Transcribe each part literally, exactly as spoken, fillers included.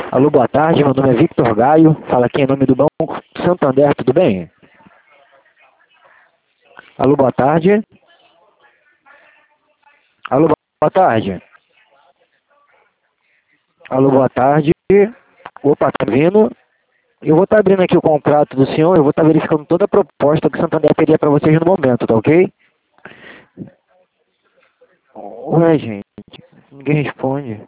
Alô, boa tarde, meu nome é Victor Gaio, fala aqui em nome do Banco Santander, tudo bem? Alô, boa tarde. Alô, boa tarde. Alô, boa tarde. Opa, tá vindo? Eu vou estar abrindo aqui o contrato do senhor, eu vou estar verificando toda a proposta que o Santander teria para vocês no momento, tá ok? Ué, gente, ninguém responde.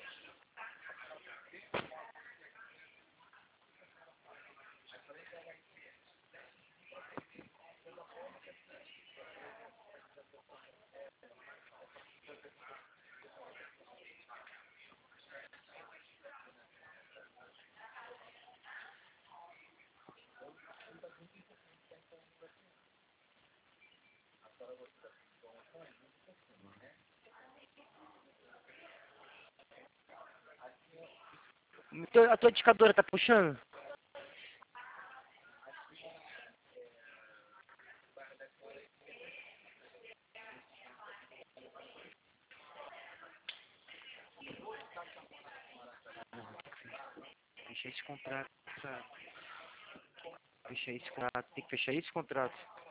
A tua discadora tá puxando? Fechar esse contrato, cara. Fechar esse contrato, tem que fechar esse contrato.